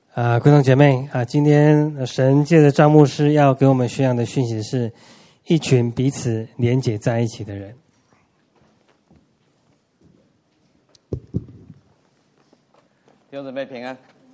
贵堂姐妹今天神借着张牧师要给我们宣扬的讯息是一群彼此连结在一起的人。 弟兄姊妹平安。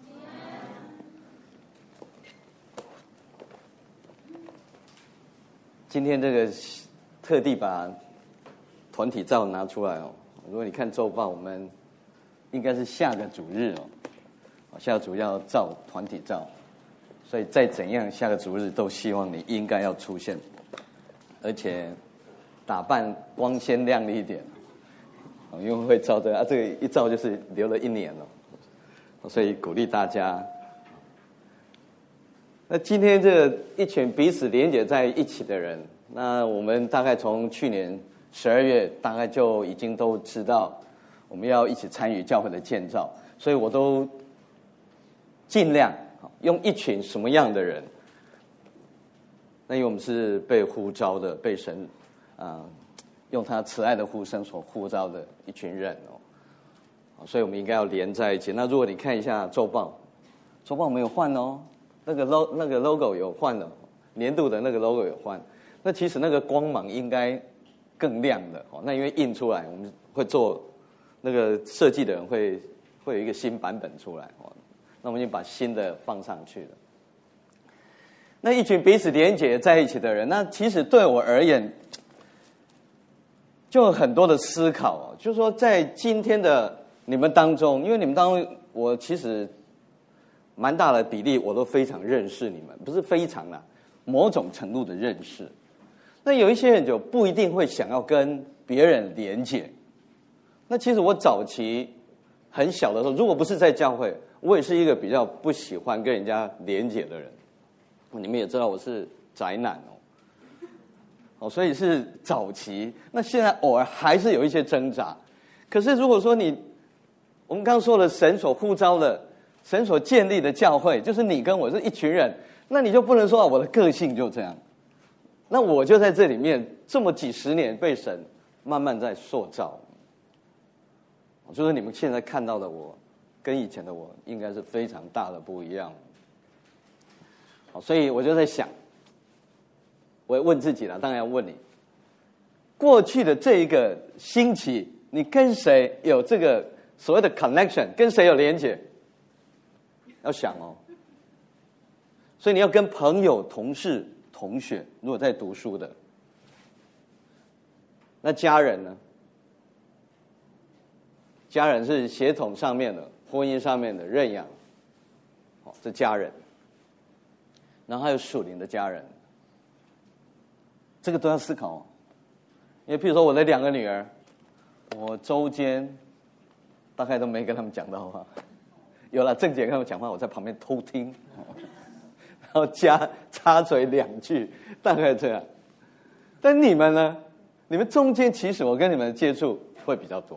今天这个特地把团体照拿出来哦。如果你看周报，我们应该是下个主日哦。下个主日要照团体照，所以再怎样下个主日都希望你应该要出现，而且打扮光鲜亮丽一点，因为会照这个这个一照就是留了1年了，所以鼓励大家。那今天这个一群彼此连结在一起的人，那我们大概从去年12月大概就已经都知道我们要一起参与教会的建造，所以我都尽量用一群什么样的人？那因为我们是被呼召的，被神用他慈爱的呼声所呼召的一群人哦，所以我们应该要连在一起。那如果你看一下周报我们有换哦，那个 logo 有换了，年度的那个 logo 有换。那其实那个光芒应该更亮的哦。那因为印出来，我们会做那个设计的人会有一个新版本出来哦。那我们就把新的放上去了。那一群彼此连结在一起的人，那其实对我而言，就有很多的思考哦。就是说，在今天的你们当中，因为你们当中，我其实蛮大的比例我都非常认识你们，不是非常啦，某种程度的认识。那有一些人就不一定会想要跟别人连结。那其实我早期很小的时候，如果不是在教会，我也是一个比较不喜欢跟人家连结的人。你们也知道我是宅男哦，所以是早期。那现在偶尔还是有一些挣扎。可是如果说我们刚刚说的神所呼召的、神所建立的教会，就是你跟我是一群人，那你就不能说我的个性就这样。那我就在这里面这么几十年被神慢慢在塑造。就是你们现在看到的我，跟以前的我应该是非常大的不一样。所以我就在想，我问自己了，当然要问你，过去的这一个星期，你跟谁有这个所谓的 connection， 跟谁有连结？要想哦。所以你要跟朋友、同事、同学，如果在读书的，那家人呢？家人是血统上面的、婚姻上面的认养，这家人。然后还有属灵的家人，这个都要思考。因为譬如说我的2个女儿，我周间大概都没跟他们讲到话，有了郑姐跟他们讲话，我在旁边偷听，然后插嘴2句，大概这样。但你们呢？你们中间其实我跟你们的接触会比较多，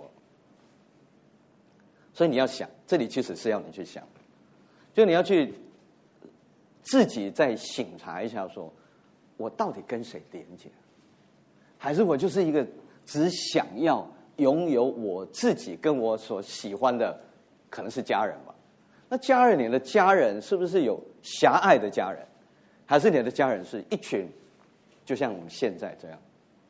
所以你要想，这里其实是要你去想，就你要去自己再省察一下说，我到底跟谁连结？还是我就是一个只想要拥有我自己跟我所喜欢的，可能是家人吧？那家人，你的家人是不是有狭隘的家人，还是你的家人是一群，就像我们现在这样？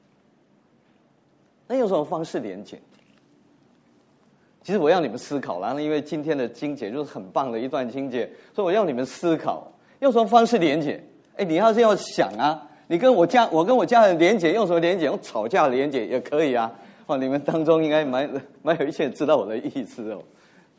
那用什么方式连结？其实我要你们思考啦，因为今天的经节就是很棒的一段经节，所以我要你们思考。用什么方式连结？你要是要想啊，我跟我家人连结，用什么连结？用吵架连结也可以啊。你们当中应该蛮有一些人知道我的意思哦。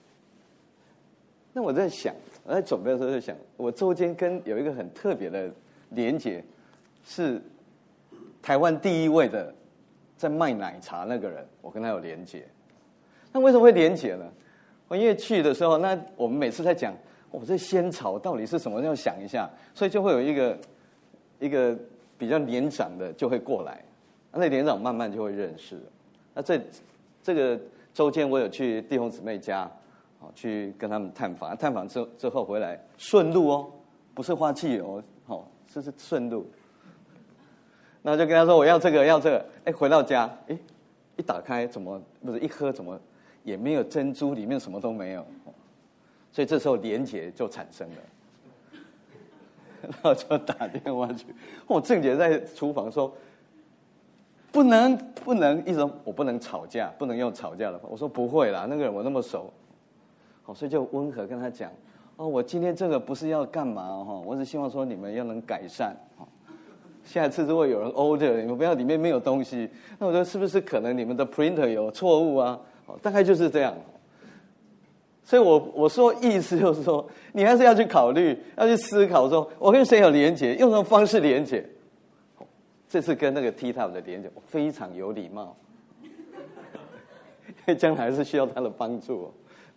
那我在想，我在准备的时候在想，我周间跟有一个很特别的连结，是台湾第一位的在卖奶茶那个人，我跟他有连结。那为什么会连结呢？因为去的时候，那我们每次在讲。这仙草到底是什么？要想一下，所以就会有一个比较年长的就会过来，那年长慢慢就会认识。那这个周间我有去弟兄姊妹家，去跟他们探访，探访之后回来顺路哦，不是花汽油哦，是顺路。那就跟他说我要这个，回到家，一打开怎么不是一喝怎么也没有珍珠，里面什么都没有。 所以这时候连结就产生了。然后就打电话去，郑姐在厨房说：“不能，一直说我不能吵架，不能用吵架的话。”我说：“不会啦，那个人我那么熟。”所以就温和跟他讲：“我今天这个不是要干嘛我只希望说你们要能改善下一次如果有人 order， 你们不要里面没有东西。那我说是不是可能你们的 printer 有错误啊？大概就是这样。”所以我说意思就是说，你还是要去考虑，要去思考说，我跟谁有连结，用什么方式连结。这次跟那个 T-Top 的连结非常有礼貌，因为将来是需要他的帮助。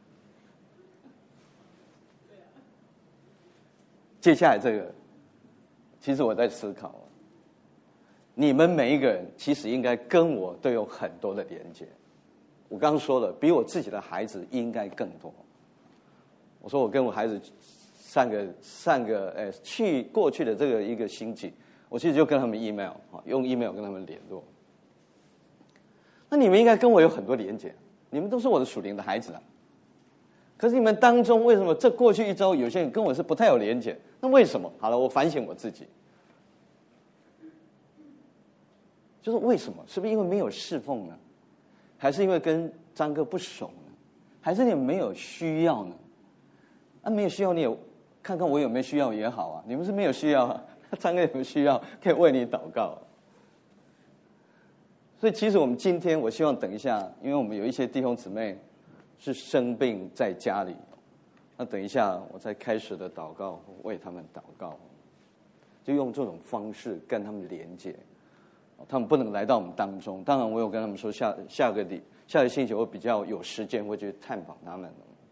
接下来这个，其实我在思考，你们每一个人其实应该跟我都有很多的连结。我刚刚说了，比我自己的孩子应该更多。我说我跟我孩子过去的这个一个星期，我其实就跟他们 email 用 email 跟他们联络。那你们应该跟我有很多连结，你们都是我的属灵的孩子啊。可是你们当中为什么这过去一周有些人跟我是不太有连结？那为什么？好了，我反省我自己，就是为什么？是不是因为没有侍奉呢？还是因为跟张哥不熟呢？还是你们没有需要呢？没有需要，你有看看我有没有需要也好啊。你们是没有需要啊，张哥有没有需要可以为你祷告。所以其实我们今天，我希望等一下，因为我们有一些弟兄姊妹是生病在家里，那等一下我再开始的祷告，为他们祷告，就用这种方式跟他们连接。他们不能来到我们当中，当然我有跟他们说下个星期我比较有时间会去探访他们。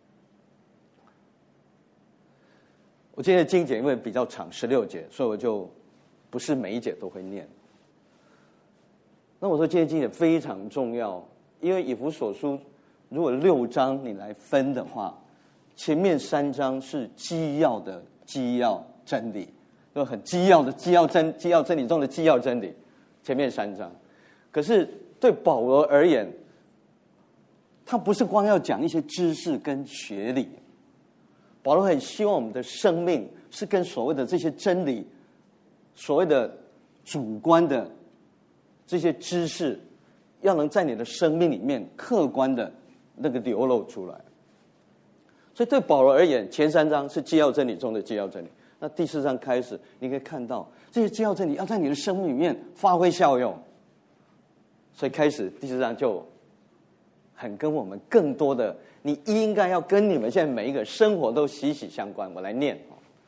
我今天的经节因为比较长，16节，所以我就不是每一节都会念。那我说今天经节非常重要，因为以弗所书如果6章你来分的话，前面3章是基要的基要真理，就很基要的基要真理中的基要真理。前面3章，可是对保罗而言，他不是光要讲一些知识跟学理，保罗很希望我们的生命是跟所谓的这些真理，所谓的主观的这些知识，要能在你的生命里面客观的那个流露出来。所以对保罗而言，前3章是基要真理中的基要真理。那第4章开始，你可以看到这些基要真理要在你的生命里面发挥效用。所以开始第4章就很跟我们更多的，你应该要跟你们现在每一个生活都息息相关。我来念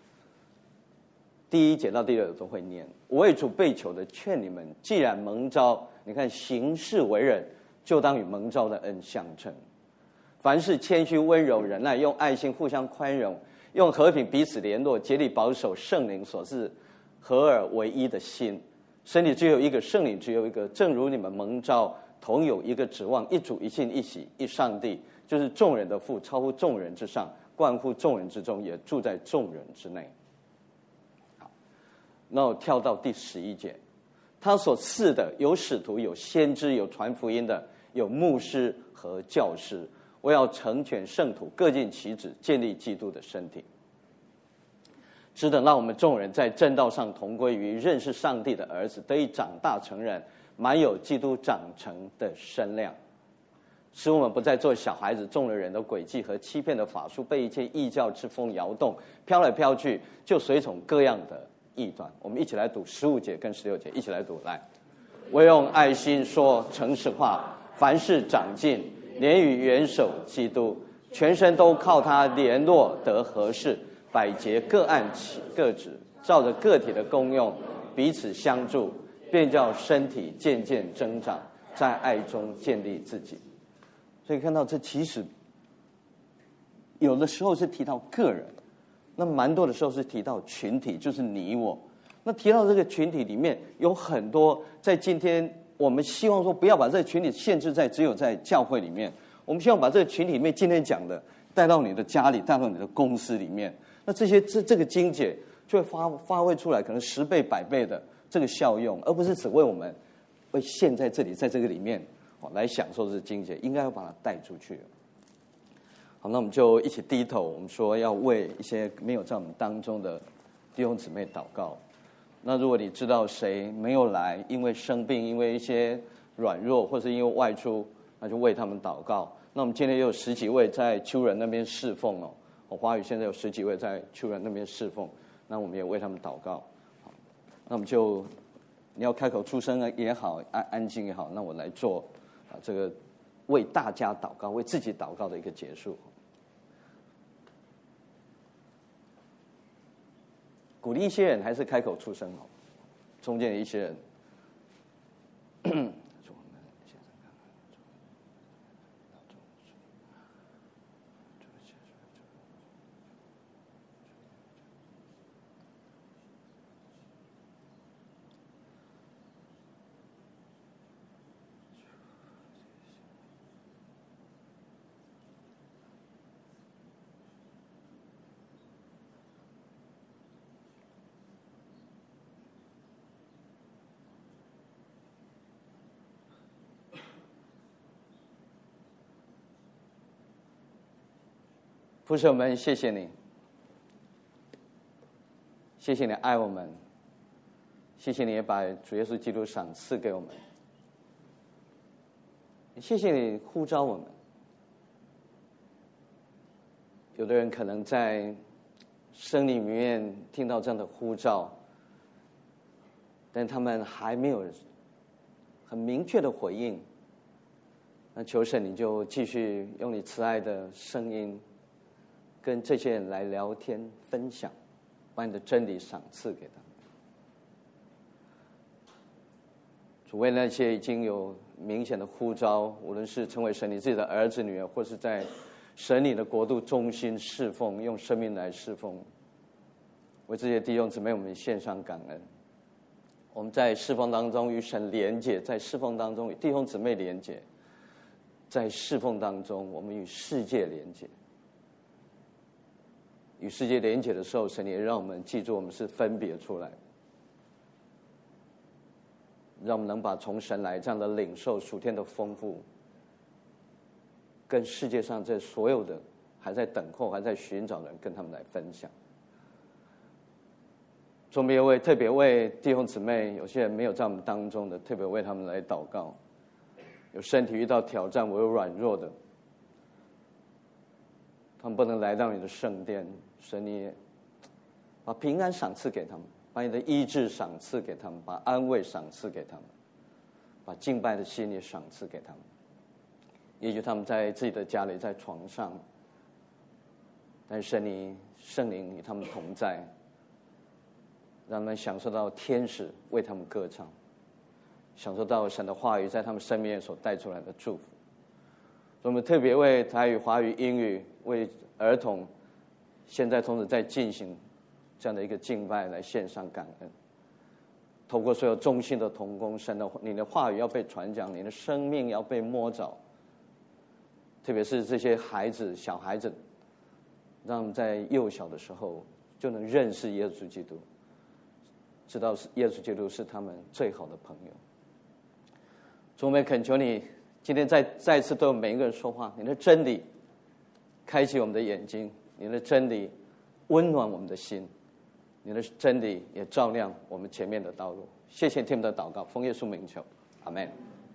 第1节到第6节都会念。我为主被囚的劝你们，既然蒙召，你看行事为人，就当与蒙召的恩相称。凡事谦虚温柔忍耐，用爱心互相宽容，用和平彼此联络，竭力保守圣灵所赐合而为一的心。身体只有一个，圣灵只有一个，正如你们蒙召同有一个指望，一主一信一喜一上帝，就是众人的父，超乎众人之上，贯乎众人之中，也住在众人之内。好，那我跳到第11节，他所赐的有使徒，有先知，有传福音的，有牧师和教师。我要成全圣徒，各尽其职，建立基督的身体。只等让我们众人在正道上同归于认识上帝的儿子，得以长大成人，满有基督长成的身量，使我们不再做小孩子，中了人的诡计和欺骗的法术，被一切异教之风摇动，飘来飘去，就随从各样的异端。我们一起来读15节跟16节，一起来读。来，我用爱心说诚实话，凡事长进，连与元首基督，全身都靠他联络得合适，百节各按其各职，照着个体的功用彼此相助，便叫身体渐渐增长，在爱中建立自己。所以看到这其实有的时候是提到个人，那蛮多的时候是提到群体，就是你我。那提到这个群体里面有很多，在今天我们希望说不要把这个群体限制在只有在教会里面，我们希望把这个群体里面今天讲的带到你的家里，带到你的公司里面。那这个经节就会发挥出来可能10倍100倍的这个效用，而不是只为我们为现在这里在这个里面来享受这个经节，应该要把它带出去。 好，那我们就一起低头，我们说要为一些没有在我们当中的弟兄姊妹祷告。那如果你知道谁没有来，因为生病，因为一些软弱，或是因为外出，那就为他们祷告。那我们今天也有10几位在秋人那边侍奉哦，华语现在有10几位在秋人那边侍奉，那我们也为他们祷告。好，那我们就你要开口出声也好，安静也好，那我来做这个为大家祷告、为自己祷告的一个结束。鼓励一些人还是开口出声好，中间的一些人。父神们，谢谢你，谢谢你爱我们，谢谢你也把主耶稣基督赏赐给我们，谢谢你呼召我们。有的人可能在生理里面听到这样的呼召，但他们还没有很明确的回应。那求神你就继续用你慈爱的声音跟这些人来聊天分享，把你的真理赏赐给他们。主为那些已经有明显的呼召，无论是成为神你自己的儿子女儿，或是在神你的国度中心侍奉，用生命来侍奉，为这些弟兄姊妹我们献上感恩。我们在侍奉当中与神连结，在侍奉当中与弟兄姊妹连结，在侍奉当中我们与世界连结。与世界连结的时候，神也让我们记住我们是分别出来的，让我们能把从神来这样的领受属天的丰富，跟世界上这所有的还在等候还在寻找的人跟他们来分享。我们也特别为弟兄姊妹，有些人没有在我们当中的，特别为他们来祷告。有身体遇到挑战，我有软弱的，他们不能来到你的圣殿，神你也把平安赏赐给他们，把你的医治赏赐给他们，把安慰赏赐给他们，把敬拜的心也赏赐给他们。也许他们在自己的家里，在床上，但是圣灵与他们同在，让他们享受到天使为他们歌唱，享受到神的话语在他们生命所带出来的祝福。所以我们特别为台语、华语、英语，为儿童，现在同时在进行这样的一个敬拜来献上感恩。透过所有忠心的同工，神的你的话语要被传讲，你的生命要被摸着。特别是这些孩子、小孩子，让他们在幼小的时候就能认识耶稣基督，知道耶稣基督是他们最好的朋友。主，我们恳求你，今天再一次对我们每一个人说话，你的真理开启我们的眼睛，你的真理温暖我们的心，你的真理也照亮我们前面的道路。谢谢听我们的祷告，奉耶稣名求，阿们。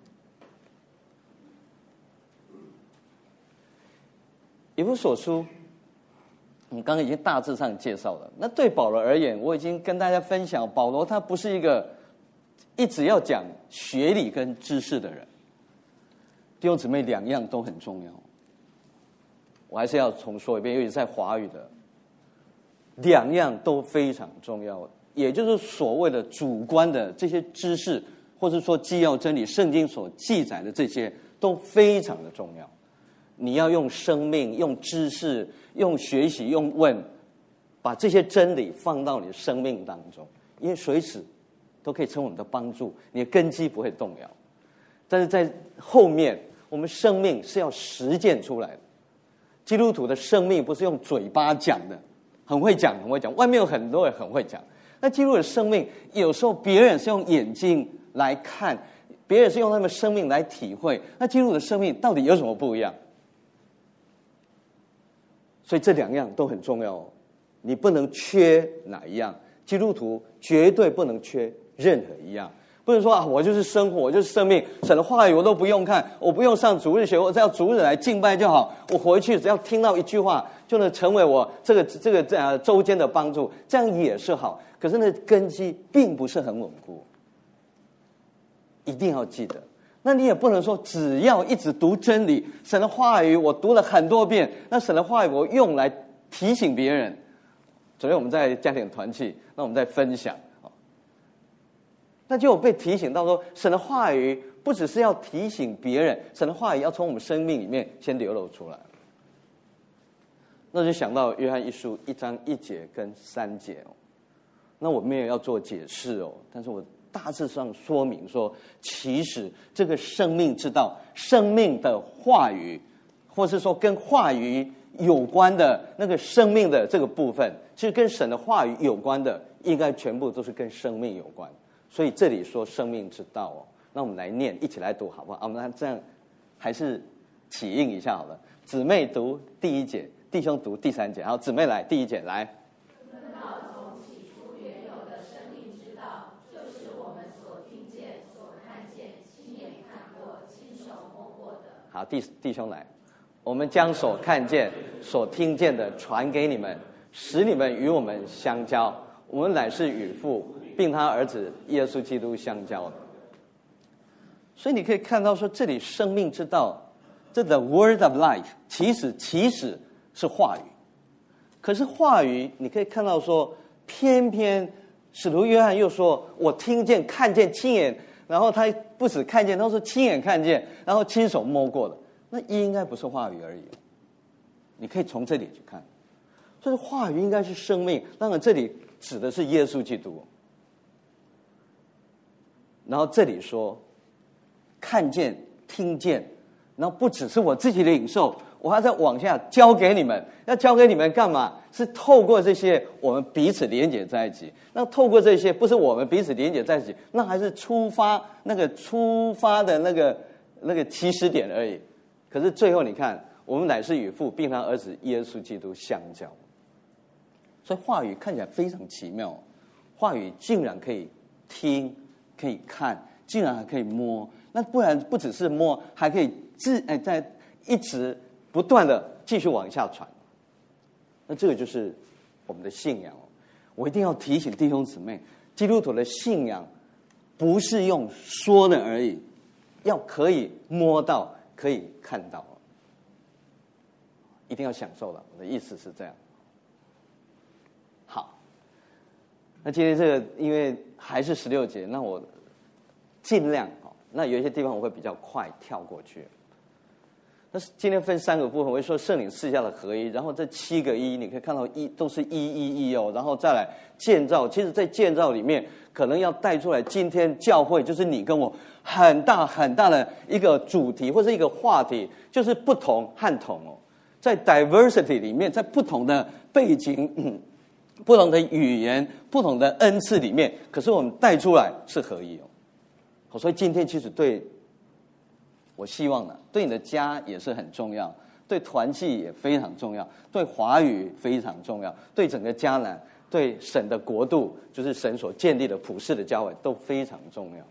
以弗所书我们刚刚已经大致上介绍了。那对保罗而言，我已经跟大家分享，保罗他不是一个一直要讲学理跟知识的人。弟兄姊妹，两样都很重要，我还是要重说一遍，尤其在华语的，两样都非常重要。也就是所谓的主观的这些知识，或者说纪要真理，圣经所记载的这些都非常的重要。你要用生命、用知识、用学习、用问，把这些真理放到你的生命当中，因为随时都可以成为我们的帮助，你的根基不会动摇。但是在后面，我们生命是要实践出来的。基督徒的生命不是用嘴巴讲的，很会讲，很会讲，外面有很多人很会讲。那基督徒的生命，有时候别人是用眼睛来看，别人是用他们的生命来体会。那基督徒的生命到底有什么不一样？ 所以这2样都很重要哦，你不能缺哪一样。基督徒绝对不能缺任何一样，不能说啊，我就是生活，我就是生命，神的话语我都不用看，我不用上主日学，我只要主日来敬拜就好，我回去只要听到一句话，就能成为我这个周间的帮助，这样也是好。可是那根基并不是很稳固，一定要记得。那你也不能说只要一直读真理，神的话语我读了很多遍，那神的话语我用来提醒别人。昨天我们在家庭团契，那我们在分享，那就有被提醒到说，神的话语不只是要提醒别人，神的话语要从我们生命里面先流露出来。那就想到约翰一书1章1节跟3节哦，那我没有要做解释哦，但是我大致上说明说，其实这个生命之道、生命的话语，或是说跟话语有关的那个生命的这个部分，其实跟神的话语有关的，应该全部都是跟生命有关。所以这里说生命之道哦，那我们来念，一起来读好不好？我们这样还是起应一下好了。姊妹读第1节，弟兄读第3节。好，姊妹来第1节来。好，弟兄来，我们将所看见、所听见的传给你们，使你们与我们相交。我们乃是与父，并他儿子耶稣基督相交的。所以你可以看到说，这里生命之道，这 the word of life， 其实是话语。可是话语，你可以看到说，偏偏使徒约翰又说，我听见、看见、亲眼。然后他不止看见，他说亲眼看见，然后亲手摸过的，那应该不是话语而已。你可以从这里去看，所以话语应该是生命。当然，这里指的是耶稣基督。然后这里说看见、听见，然后不只是我自己的领受，我还在往下教给你们。要教给你们干嘛？是透过这些我们彼此连结在一起。那透过这些，不是我们彼此连结在一起，那还是出发的那个起始点而已。可是最后你看，我们乃是与父并他儿子耶稣基督相交。所以话语看起来非常奇妙，话语竟然可以听，可以看，竟然还可以摸。那不然不只是摸，还可以在一直不断的继续往下传。那这个就是我们的信仰。我一定要提醒弟兄姊妹，基督徒的信仰不是用说的而已，要可以摸到，可以看到，一定要享受了。我的意思是这样。好，那今天这个因为还是16节，那我尽量那有一些地方我会比较快跳过去。那今天分3个部分，我会说圣灵赐下的合一，然后这7个一，你可以看到都是一哦，然后再来建造。其实，在建造里面，可能要带出来今天教会就是你跟我很大很大的一个主题或是一个话题，就是不同和同哦，在 diversity 里面，在不同的背景、不同的语言、不同的恩赐里面，可是我们带出来是合一哦。所以今天其实我希望呢，对你的家也是很重要，对团契也非常重要，对华语非常重要，对整个迦南，对神的国度，就是神所建立的普世的教会都非常重要。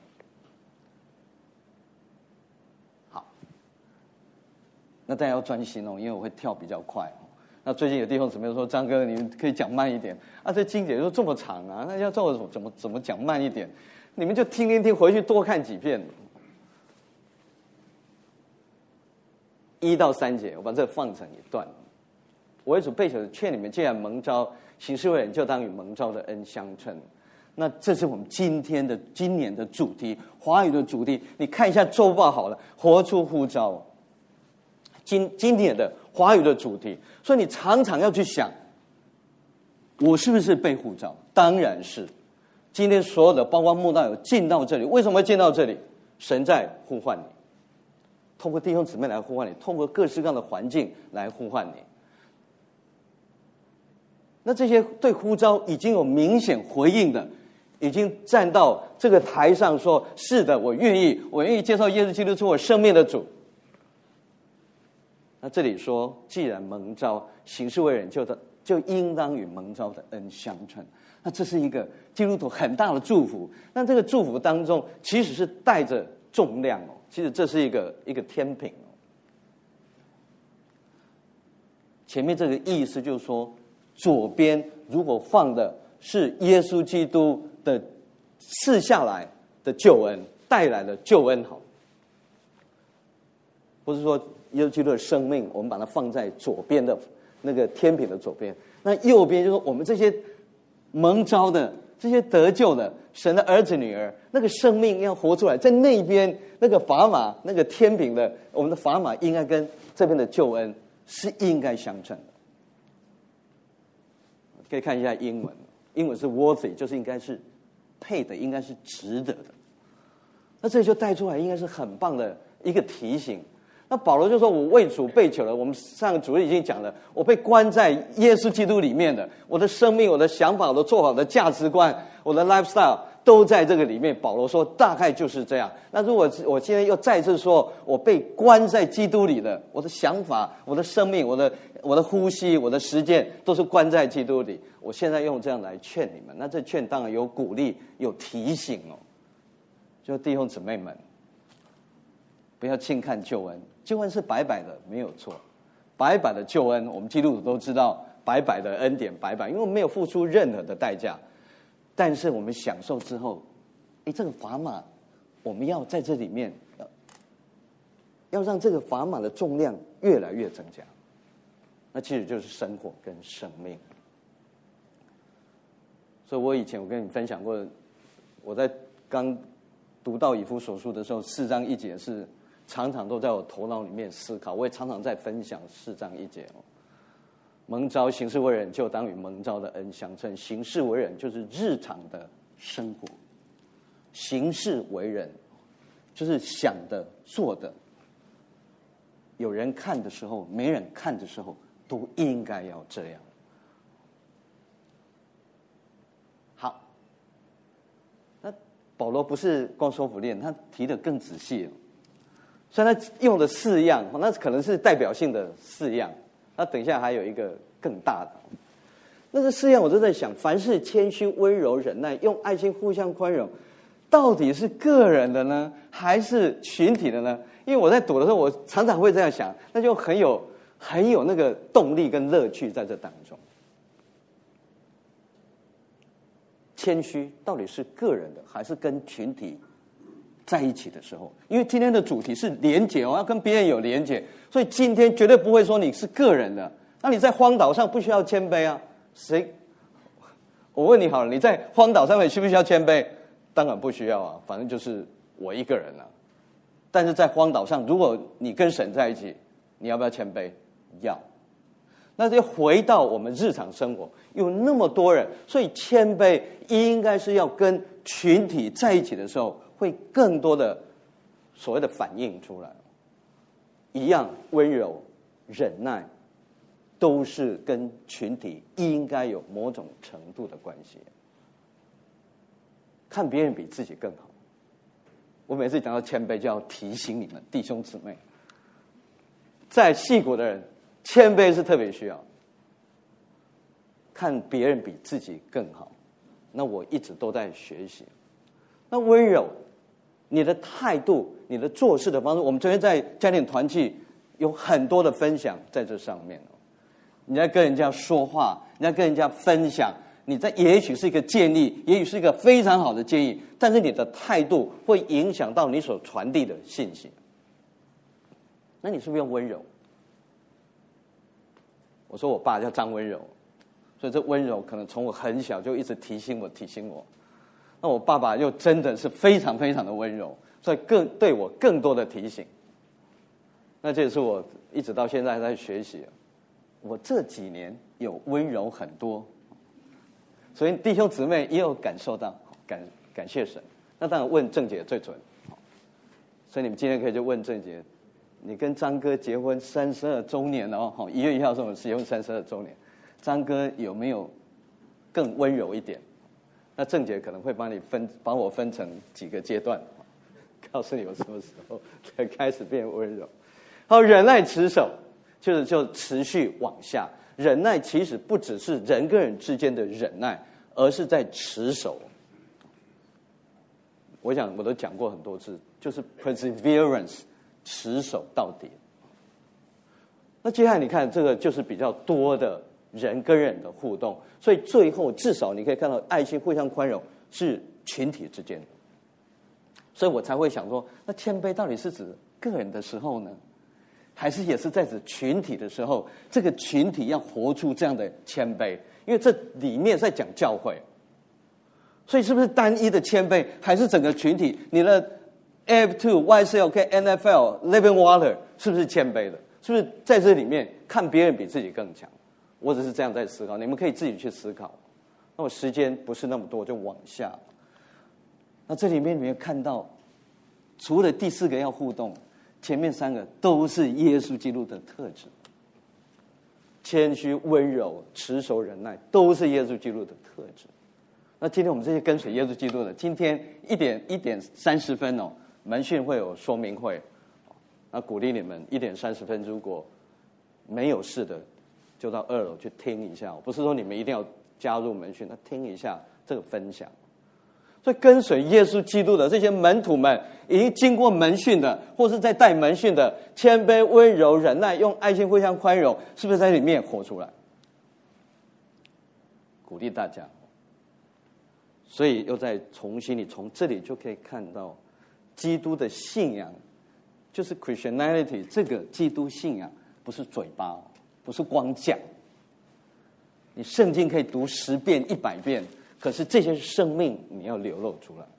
好，那大家要专心哦，因为我会跳比较快哦。那最近有弟兄姊妹说，张哥你可以讲慢一点啊，这经节又这么长啊，那要叫我怎么讲慢一点？你们就听，回去多看几遍。1到3节，我把这个放成一段。我为主备求劝你们，既然蒙召行事为人，就当与蒙召的恩相称。那这是我们今年的主题，华语的主题。你看一下周报好了，活出呼召。今年的华语的主题，所以你常常要去想，我是不是被呼召？当然是。今天所有的包括慕道友进到这里，为什么会进到这里？神在呼唤你。通过弟兄姊妹来呼唤你，通过各式各样的环境来呼唤你。那这些对呼召已经有明显回应的，已经站到这个台上说：“是的，我愿意接受耶稣基督做我生命的主。” 那这里说，既然蒙召行事为人，就应当与蒙召的恩相称。那这是一个基督徒很大的祝福。那这个祝福当中，其实是带着重量哦。其实这是一个天平哦。前面这个意思就是说，左边如果放的是耶稣基督的赐下来的救恩带来的救恩好，不是说耶稣基督的生命，我们把它放在左边的那个天平的左边，那右边就是我们这些蒙召的、这些得救的神的儿子女儿，那个生命要活出来，在那边那个砝码、那个天平的，我们的砝码应该跟这边的救恩是应该相称的。可以看一下英文，英文是 worthy， 就是应该是配的，应该是值得的。那这里就带出来，应该是很棒的一个提醒。那保罗就说：“我为主被囚了。”我们上个主日已经讲了，我被关在耶稣基督里面的，我的生命、我的想法、我的做法、我的价值观、我的 lifestyle 都在这个里面。保罗说，大概就是这样。那如果我今天又再次说，我被关在基督里的，我的想法、我的生命、我的呼吸、我的实践，都是关在基督里。我现在用这样来劝你们，那这劝当然有鼓励、有提醒哦。就弟兄姊妹们，不要轻看救恩。救恩是白白的，没有错。白白的救恩，我们基督徒都知道，白白的恩典，白白，因为我们没有付出任何的代价。但是我们享受之后，这个砝码，我们要在这里面，要让这个砝码的重量越来越增加。那其实就是生活跟生命。所以我以前我跟你分享过，我在刚读到以弗所书的时候，4章1节是常常都在我头脑里面思考，我也常常在分享4章1节哦。蒙召行事为人，就当与蒙召的恩相称。行事为人就是日常的生活，行事为人就是想的、做的，有人看的时候，没人看的时候，都应该要这样。好，那保罗不是光说服练，他提的更仔细了。虽然他用的4样，那可能是代表性的4样。那等一下还有一个更大的。那这4样我都在想，凡事谦虚、温柔、忍耐，用爱心互相宽容，到底是个人的呢，还是群体的呢？因为我在读的时候，我常常会这样想，那就很有那个动力跟乐趣在这当中。谦虚到底是个人的，还是跟群体在一起的时候？因为今天的主题是连结，我要跟别人有连结，所以今天绝对不会说你是个人的。那你在荒岛上不需要谦卑啊？我问你好了，你在荒岛上面需不需要谦卑？当然不需要啊，反正就是我一个人啊。但是在荒岛上，如果你跟神在一起，你要不要谦卑？要。那就回到我们日常生活，有那么多人，所以谦卑应该是要跟群体在一起的时候，会更多的所谓的反应出来。一样温柔、忍耐，都是跟群体应该有某种程度的关系。看别人比自己更好。我每次讲到谦卑，就要提醒你们弟兄姊妹，在矽谷的人，谦卑是特别需要。看别人比自己更好，那我一直都在学习。那温柔，你的态度，你的做事的方式，我们昨天在家庭团契有很多的分享在这上面。你在跟人家说话，你在跟人家分享，你在也许是一个建议，也许是一个非常好的建议，但是你的态度会影响到你所传递的信息。那你是不是用温柔？我说我爸叫张温柔，所以这温柔可能从我很小就一直提醒我。那我爸爸又真的是非常非常的温柔，所以对我更多的提醒。那这也是我一直到现在在学习。我这几年有温柔很多，所以弟兄姊妹也有感受到，感谢神。那当然问郑姐最准，所以你们今天可以就问郑姐，你跟张哥结婚32周年了哦，1月1号是我们结婚32周年，张哥有没有更温柔一点？那郑姐可能会帮我分成几个阶段，告诉你我什么时候才开始变温柔。好，忍耐持守。 就持续往下。忍耐其实不只是人跟人之间的忍耐，而是在持守。我想我都讲过很多次，就是 perseverance， 持守到底。那接下来你看，这个就是比较多的人跟人的互动，所以最后至少你可以看到，爱心、互相宽容是群体之间的。所以我才会想说，那谦卑到底是指个人的时候呢，还是也是在指群体的时候？这个群体要活出这样的谦卑，因为这里面在讲教会，所以是不是单一的谦卑，还是整个群体？你的 F2、YCLK、NFL、Living Water 是不是谦卑的？是不是在这里面看别人比自己更强？我只是这样在思考，你们可以自己去思考。那我时间不是那么多，就往下。那这里面你们看到，除了第4个要互动，前面3个都是耶稣基督的特质。谦虚、温柔、持守、忍耐，都是耶稣基督的特质。那今天我们这些跟随耶稣基督的，今天1点30分哦，门训会有说明会，那鼓励你们1点30分，如果没有事的，就到2楼去听一下。不是说你们一定要加入门训，那听一下这个分享。所以跟随耶稣基督的这些门徒们，已经经过门训的，或是在带门训的，谦卑、温柔、忍耐，用爱心互相宽容，是不是在里面活出来？鼓励大家。所以又再重新，你从这里就可以看到，基督的信仰，就是 Christianity 这个基督信仰，不是嘴巴，不是光讲。你圣经可以读10遍、100遍。可是这些生命你要流露出来，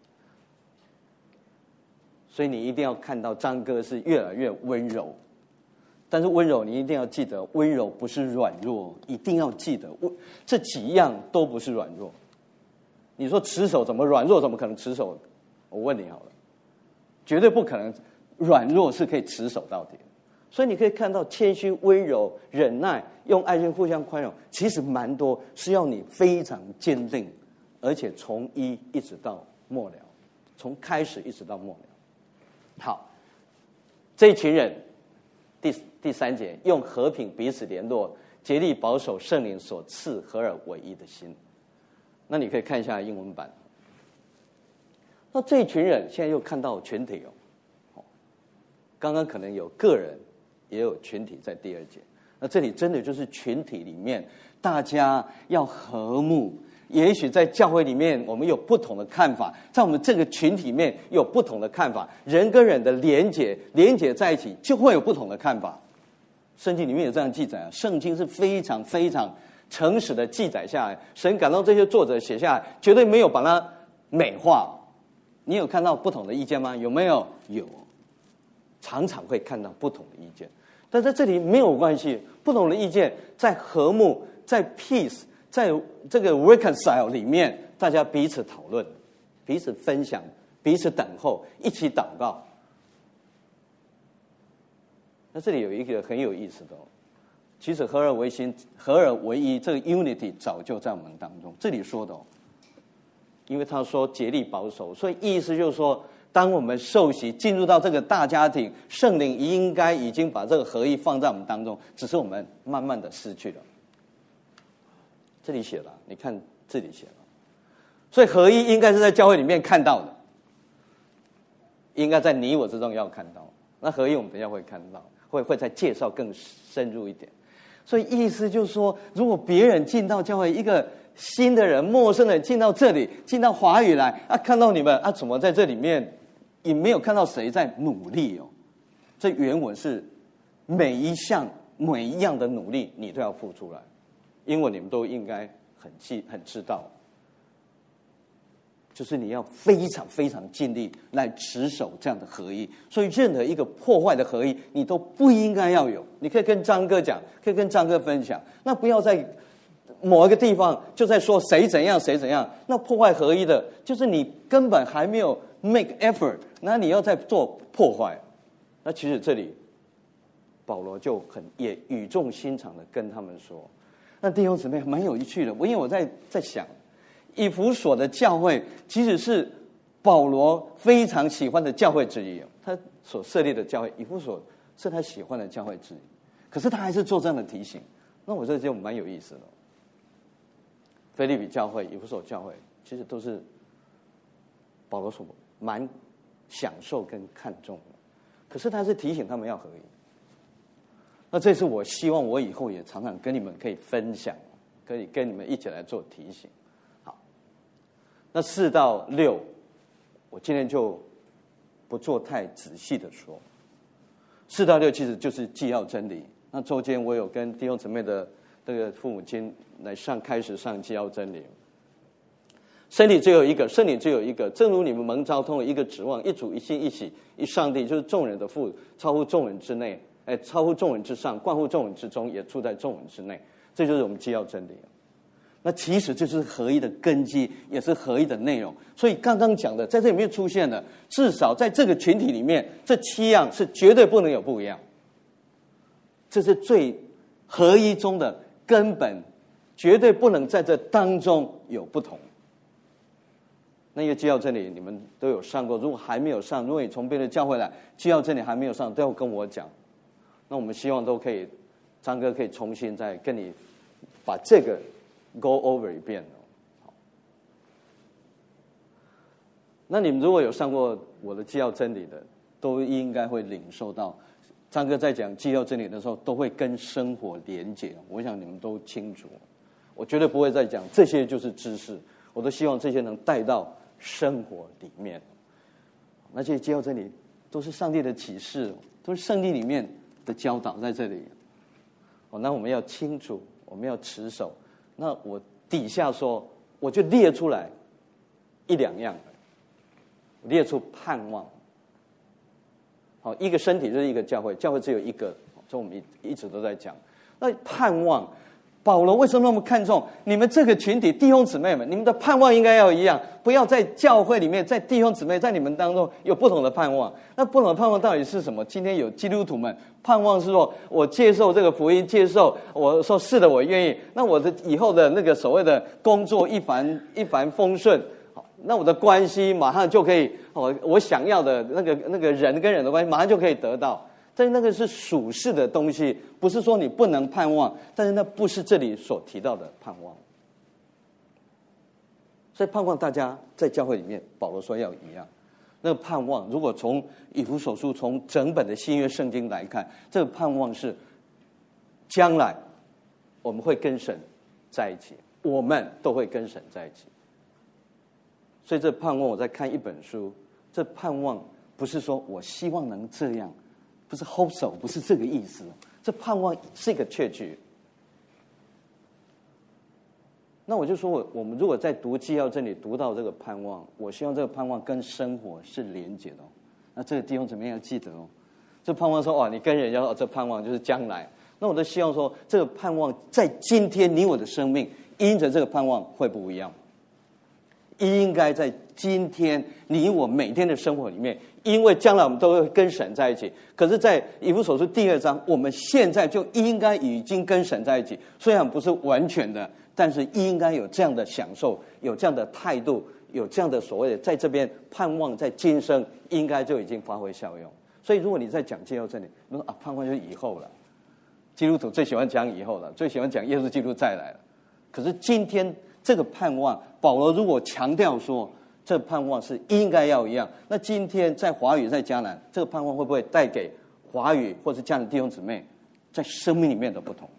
所以你一定要看到张哥是越来越温柔，但是温柔你一定要记得，温柔不是软弱，一定要记得，这几样都不是软弱。你说持守怎么软弱？怎么可能持守？我问你好了，绝对不可能，软弱是可以持守到底的。所以你可以看到谦虚、温柔、忍耐，用爱心互相宽容，其实蛮多是要你非常坚定，而且从一直到末了，从开始一直到末了。好，这一群人，第3节，用和平彼此联络，竭力保守圣灵所赐合而为一的心。那你可以看一下英文版。那这一群人现在又看到群体哦，刚刚可能有个人。也有群体在第2节，那这里真的就是群体里面大家要和睦。也许在教会里面我们有不同的看法，在我们这个群体里面有不同的看法，人跟人的连结在一起就会有不同的看法。圣经里面有这样记载啊，圣经是非常非常诚实的记载下来，神感动这些作者写下来，绝对没有把它美化。你有看到不同的意见吗？有没有？有，常常会看到不同的意见。但在这里没有关系，不同的意见在和睦，在 peace， 在这个 reconcile 里面，大家彼此讨论，彼此分享，彼此等候，一起祷告。那这里有一个很有意思的其实合而为心、合而为一，这个 unity 早就在我们当中。这里说的因为他说竭力保守，所以意思就是说，当我们受洗进入到这个大家庭，圣灵应该已经把这个合一放在我们当中，只是我们慢慢的失去了。这里写了，你看这里写了，所以合一应该是在教会里面看到的，应该在你我之中要看到。那合一我们等一下会看到，会再介绍更深入一点。所以意思就是说，如果别人进到教会，一个新的人、陌生人进到这里，进到华语来看到你们怎么在这里面也没有看到谁在努力这原文是每一样的努力你都要付出来，英文你们都应该很知道，就是你要非常非常尽力来持守这样的合一。所以任何一个破坏的合一你都不应该要有。你可以跟张哥讲，可以跟张哥分享，那不要在某一个地方就在说谁怎样谁怎样，那破坏合一的就是你根本还没有 make effort， 那你要在做破坏。那其实这里保罗就也语重心长的跟他们说，那弟兄姊妹蛮有趣的，因为我在想，以弗所的教会其实是保罗非常喜欢的教会之一，他所设立的教会以弗所是他喜欢的教会之一。 可是他还是做这样的提醒，那我觉得就蛮有意思的。腓立比教会、以弗所教会，其实都是保罗所蛮享受跟看重的，可是他是提醒他们要合一。那这是我希望我以后也常常跟你们可以分享，可以跟你们一起来做提醒。好，那4到6，我今天就不做太仔细的说。4到6其实就是纪要真理。那周间我有跟弟兄姊妹的这个父母亲来开始上纪要真理。身体只有一个，圣灵只有一个，正如你们蒙召通了一个指望，一主一心一喜一上帝，就是众人的父，超乎众人之内，超乎众人之上，冠乎众人之中，也住在众人之内。这就是我们纪要真理。那其实这就是合一的根基，也是合一的内容。所以刚刚讲的，在这里面出现的，至少在这个群体里面，这7样是绝对不能有不一样。这是最合一中的根本，绝对不能在这当中有不同。那个纪要真理你们都有上过，如果还没有上，如果你从别的教会来，纪要真理还没有上，都要跟我讲。那我们希望都可以，张哥可以重新再跟你把这个 go over 一遍。那你们如果有上过我的纪要真理的，都应该会领受到，张哥在讲纪要真理的时候，都会跟生活连结。我想你们都清楚，我绝对不会再讲这些就是知识，我都希望这些能带到生活里面。那这些纪要真理都是上帝的启示，都是圣经里面的教导在这里。那我们要清楚，我们要持守。那我底下说，我就列出来1、2样，列出盼望。好，一个身体就是一个教会，教会只有一个，这我们一直都在讲。那盼望，保罗为什么那么看重你们这个群体弟兄姊妹们？你们的盼望应该要一样，不要在教会里面，在弟兄姊妹在你们当中有不同的盼望。那不同的盼望到底是什么？今天有基督徒们盼望是说，我接受这个福音，接受我说是的，我愿意。那我的以后的那个所谓的工作一帆风顺。那我的关系马上就可以，我想要的那个人跟人的关系马上就可以得到。但是那个是属世的东西，不是说你不能盼望，但是那不是这里所提到的盼望。所以盼望大家在教会里面，保罗说要一样。那个盼望，如果从以弗所书从整本的新约圣经来看，这个盼望是将来我们会跟神在一起，我们都会跟神在一起。所以这盼望，我在看一本书，这盼望不是说我希望能这样，不是 hope so， 不是这个意思。这盼望是一个确据。那我就说，我们如果在读纪要真理读到这个盼望，我希望这个盼望跟生活是连结的。那这个弟兄怎么样要记得哦？这盼望说，你跟人家这盼望就是将来。那我都希望说，这个盼望在今天你我的生命，因着这个盼望会不一样。应该在今天你我每天的生活里面，因为将来我们都会跟神在一起。可是在以弗所书第2章，我们现在就应该已经跟神在一起，虽然不是完全的，但是应该有这样的享受，有这样的态度，有这样的所谓的在这边盼望，在今生应该就已经发挥效用。所以如果你在讲纪要真理，你说盼望就是以后了，基督徒最喜欢讲以后了，最喜欢讲耶稣基督再来了。可是今天这个盼望，保罗如果强调说这个盼望是应该要一样，那今天在华语在迦南，这个盼望会不会带给华语或是迦南弟兄姊妹在生命里面的不同？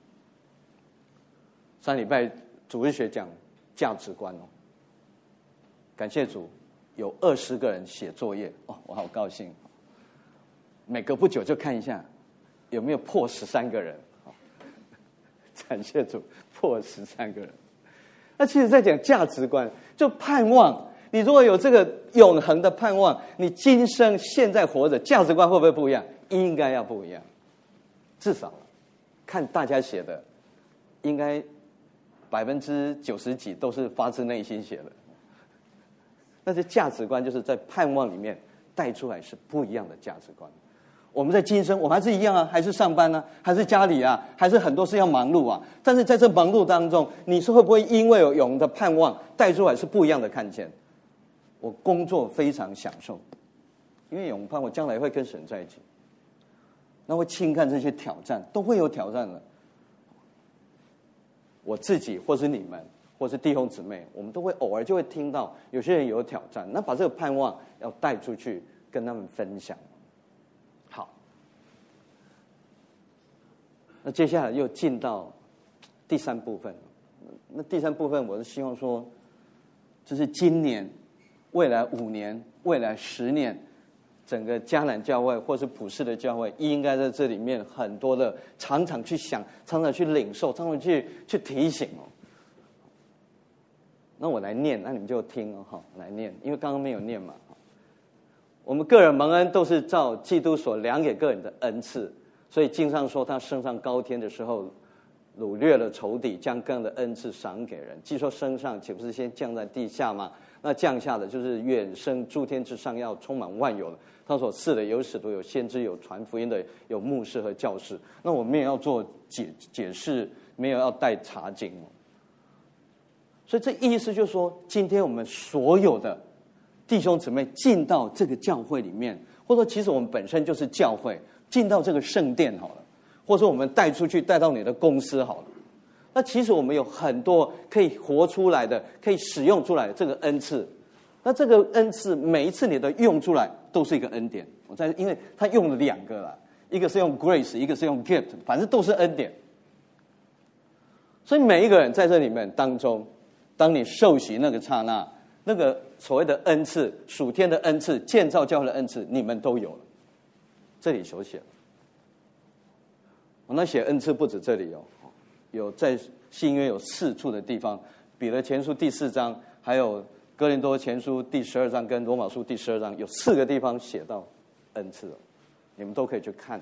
上礼拜主日学讲价值观感谢主有20个人写作业我好高兴。每隔不久就看一下有没有破13个人，感谢主破13个人。那其实在讲价值观，就盼望你如果有这个永恒的盼望，你今生现在活着价值观会不会不一样？应该要不一样。至少看大家写的，应该90%几都是发自内心写的。那些价值观就是在盼望里面带出来是不一样的价值观。我们在今生我们还是一样还是上班还是家里还是很多事要忙碌但是在这忙碌当中，你是会不会因为有永恒的盼望带出来是不一样的看见？我工作非常享受，因为永恒盼望将来会跟神在一起。 那会轻看这些挑战，都会有挑战的。我自己或是你们或是弟兄姊妹，我们都会偶尔就会听到有些人有挑战，那把这个盼望要带出去跟他们分享。好，那接下来又进到第三部分。那第三部分我是希望说，就是今年、未来5年、未来10年，整个迦南教会或是普世的教会，应该在这里面很多的常常去想，常常去领受，常常去提醒哦。那我来念，那你们就听哦，好，来念，因为刚刚没有念嘛。我们个人蒙恩都是照基督所量给个人的恩赐，所以经上说他升上高天的时候，掳掠了仇敌，将各样的恩赐赏给人。既说升上，岂不是先降在地下吗？那降下的就是远升诸天之上，要充满万有的。他所赐的有使徒，有先知，有传福音的，有牧师和教士。那我们也要做解释，没有要带查经。所以这意思就是说，今天我们所有的弟兄姊妹进到这个教会里面，或者说其实我们本身就是教会，进到这个圣殿好了，或者说我们带出去，带到你的公司好了。那其实我们有很多可以活出来的，可以使用出来的这个恩赐。那这个恩赐每一次你的用出来都是一个恩典。因为他用了2个啦，一个是用 grace， 一个是用 gift， 反正都是恩典。所以每一个人在这里面当中，当你受洗那个刹那，那个所谓的恩赐，属天的恩赐，建造教会的恩赐，你们都有了。这里所写的，我那写恩赐不止这里哦，有在新约有4处的地方，彼得前书第4章，还有哥林多前书第12章跟罗马书第12章，有4个地方写到恩赐，你们都可以去看。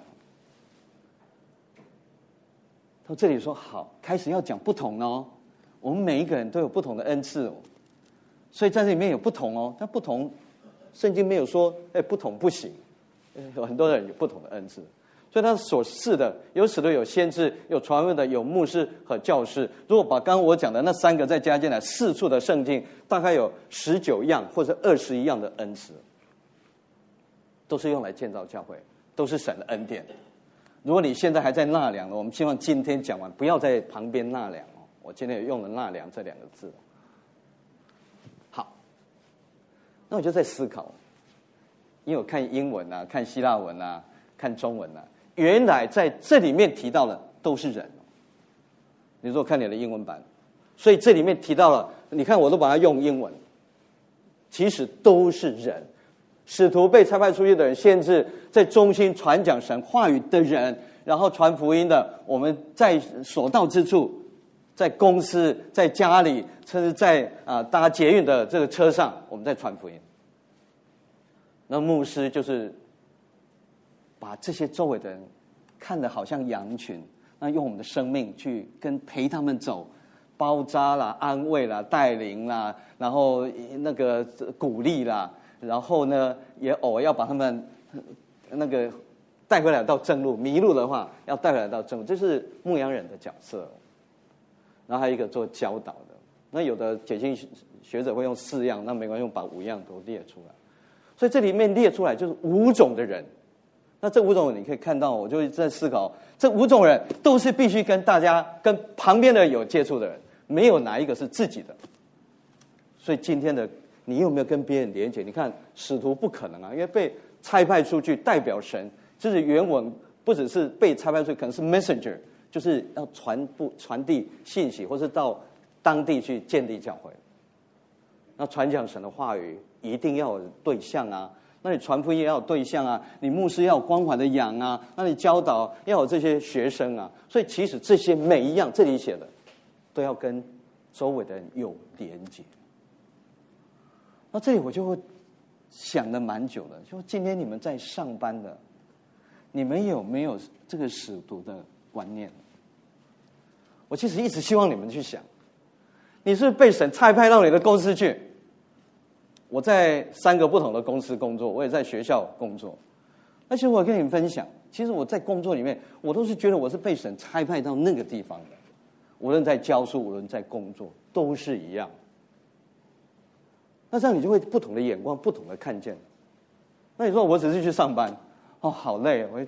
到这里说好，开始要讲不同哦。我们每一个人都有不同的恩赐哦，所以在这里面有不同哦。但不同，圣经没有说不同不行，有很多人有不同的恩赐。所以他所赐的有使徒，有先知，有传闻的，有牧师和教士。如果把刚刚我讲的那3个再加进来，4处的圣经大概有19样或者21样的恩赐，都是用来建造教会，都是神的恩典。如果你现在还在纳凉了，我们希望今天讲完不要在旁边纳凉哦。我今天也用了纳凉这2个字。好，那我就在思考，因为我看英文啊，看希腊文啊，看中文啊，原来在这里面提到的都是人。你如果看你的英文版，所以这里面提到了，你看我都把它用英文，其实都是人。使徒被差派出去的人，先知在中心传讲神话语的人，然后传福音的，我们在所到之处，在公司，在家里，甚至在搭捷运的这个车上，我们在传福音。那牧师就是把这些周围的人看得好像羊群，那用我们的生命去陪他们走，包扎啦、安慰啦、带领啦，然后那个鼓励啦，然后呢也偶尔要把他们那个带回来到正路，迷路的话要带回来到正路，这是牧羊人的角色。然后还有一个做教导的，那有的解经学者会用4样，那没关系，用把5样都列出来。所以这里面列出来就是5种的人。那这5种人你可以看到，我就在思考，这5种人都是必须跟大家、跟旁边的人有接触的人，没有哪一个是自己的。所以今天的你有没有跟别人连结？你看使徒不可能啊，因为被差派出去代表神，就是原文不只是被差派出去，可能是 messenger， 就是要传递信息，或是到当地去建立教会。那传讲神的话语一定要有对象啊，那你传福音也要有对象啊，你牧师要有光环的羊啊，那你教导要有这些学生啊。所以其实这些每一样这里写的都要跟周围的人有连结。那这里我就会想了蛮久的，就今天你们在上班的，你们有没有这个使徒的观念？我其实一直希望你们去想，你是被神差派到你的公司去。我在3个不同的公司工作，我也在学校工作。而且我跟你们分享，其实我在工作里面，我都是觉得我是被神差派到那个地方的。无论在教书，无论在工作，都是一样。那这样你就会不同的眼光，不同的看见。那你说我只是去上班，哦，好累，我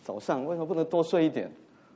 早上为什么不能多睡一点？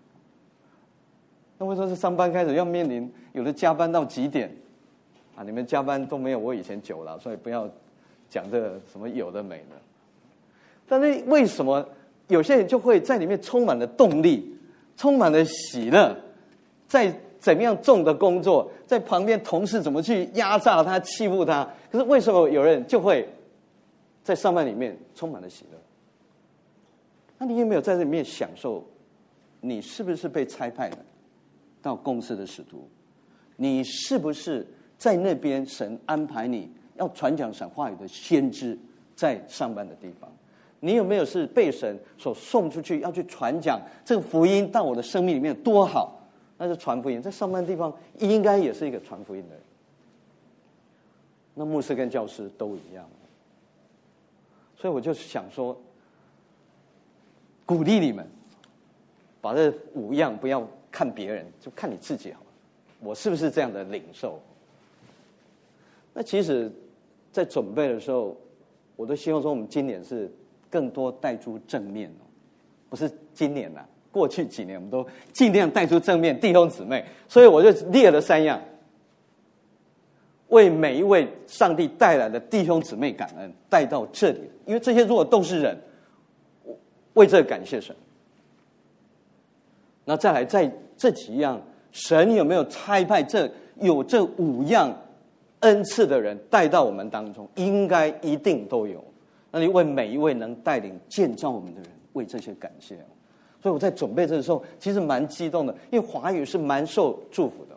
那为什么是上班开始要面临有的加班到几点？啊，你们加班都没有我以前久了，所以不要讲这个什么有的没的。但是为什么有些人就会在里面充满了动力，充满了喜乐，在怎么样重的工作，在旁边同事怎么去压榨他、欺负他？可是为什么有人就会在上班里面充满了喜乐？那你有没有在这里面享受？你是不是被差派的到公司的使徒？你是不是在那边神安排你要传讲神话语的先知，在上班的地方？你有没有是被神所送出去要去传讲这个福音到我的生命里面多好？那是传福音，在上班的地方应该也是一个传福音的人。那牧师跟教师都一样，所以我就想说，鼓励你们把这5样不要看别人，就看你自己好了。我是不是这样的领受？那其实，在准备的时候，我都希望说，我们今年是更多带出正面哦，不是今年啦，过去几年我们都尽量带出正面，弟兄姊妹。所以我就列了3样，为每一位上帝带来的弟兄姊妹感恩，带到这里，因为这些如果都是人，为这感谢神。那再来，在这几样，神有没有差派有这5样恩赐的人带到我们当中？应该一定都有。那你为每一位能带领建造我们的人，为这些感谢。所以我在准备这个时候，其实蛮激动的，因为华语是蛮受祝福的。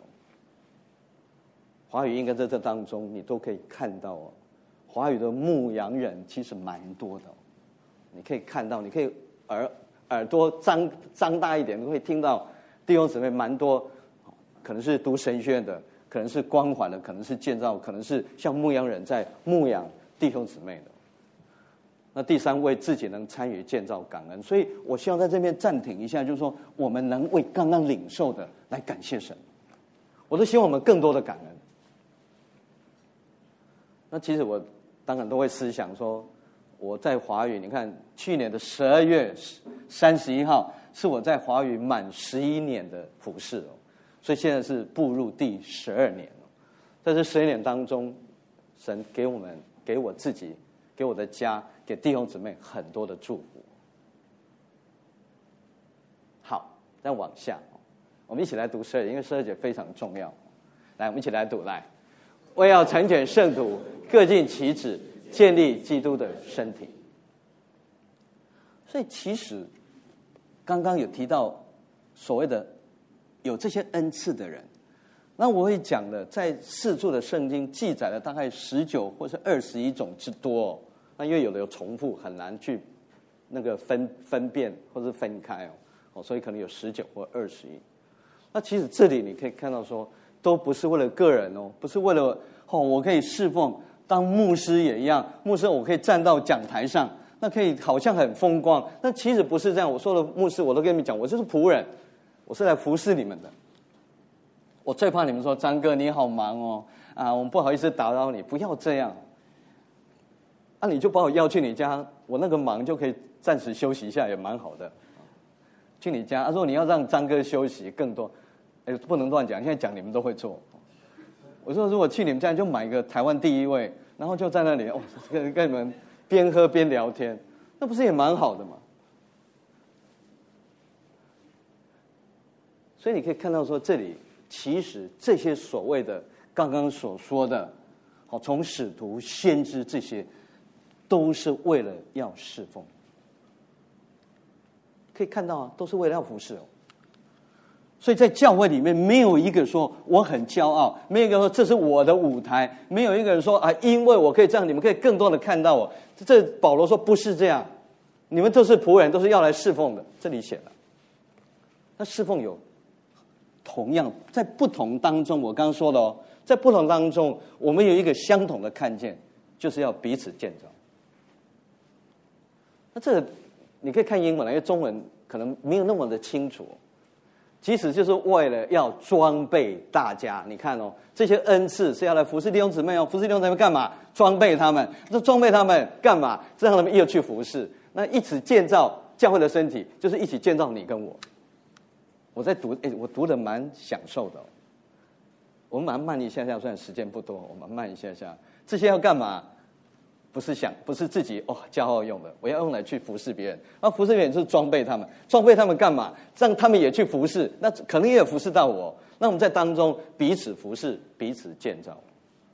华语应该在这当中，你都可以看到哦。华语的牧羊人其实蛮多的，你可以看到，你可以耳朵张大一点，你会听到弟兄姊妹蛮多，可能是读神学院的，可能是光环的，可能是建造，可能是像牧羊人在牧养弟兄姊妹的。那第3位自己能参与建造感恩，所以我希望在这边暂停一下，就是说我们能为刚刚领受的来感谢神。我都希望我们更多的感恩。那其实我当然都会思想说，我在华语，你看去年的12月31号是我在华语满11年的服事哦，所以现在是步入第12年了。在这12年当中，神给我们、给我自己、给我的家、给弟兄姊妹很多的祝福。好，再往下，我们一起来读12节，因为12节非常重要。来，我们一起来读，来，为要成全圣徒，各尽其职，建立基督的身体。所以其实刚刚有提到所谓的有这些恩赐的人，那我会讲的，在4处的圣经记载了大概19或是21种之多哦。那因为有的有重复，很难去那个分辨或是分开哦，所以可能有19或21。那其实这里你可以看到说，都不是为了个人哦，不是为了我可以侍奉当牧师也一样，牧师我可以站到讲台上，那可以好像很风光，那其实不是这样。我说的牧师，我都跟你们讲，我就是仆人，我是来服侍你们的。我最怕你们说张哥你好忙哦，我们不好意思打扰你，不要这样。你就把我邀去你家，我那个忙就可以暂时休息一下，也蛮好的。去你家，如果你要让张哥休息更多，不能乱讲，现在讲你们都会做。我说如果去你们家，就买一个台湾第1位，然后就在那里跟你们边喝边聊天，那不是也蛮好的吗？所以你可以看到说，这里其实这些所谓的刚刚所说的，从使徒、先知这些，都是为了要侍奉。可以看到都是为了要服侍哦。所以在教会里面，没有一个说我很骄傲，没有一个说这是我的舞台，没有一个人说因为我可以这样，你们可以更多的看到我。这保罗说不是这样，你们都是仆人，都是要来侍奉的。这里写了，那侍奉有同样在不同当中，我刚刚说的在不同当中，我们有一个相同的看见，就是要彼此建造。那这个你可以看英文了，因为中文可能没有那么的清楚。其实就是为了要装备大家，你看这些恩赐是要来服侍弟兄姊妹服侍弟兄姊妹干嘛？装备他们。这装备他们干嘛？让他们又去服侍。那一起建造教会的身体就是一起建造你跟我。我在读，我读的蛮享受的。我们慢一下下，虽然时间不多，我们慢一下下。这些要干嘛？不是自己骄傲用的，我要用来去服侍别人。服侍别人就是装备他们，装备他们干嘛？让他们也去服侍，那可能也有服侍到我。那我们在当中彼此服侍，彼此建造。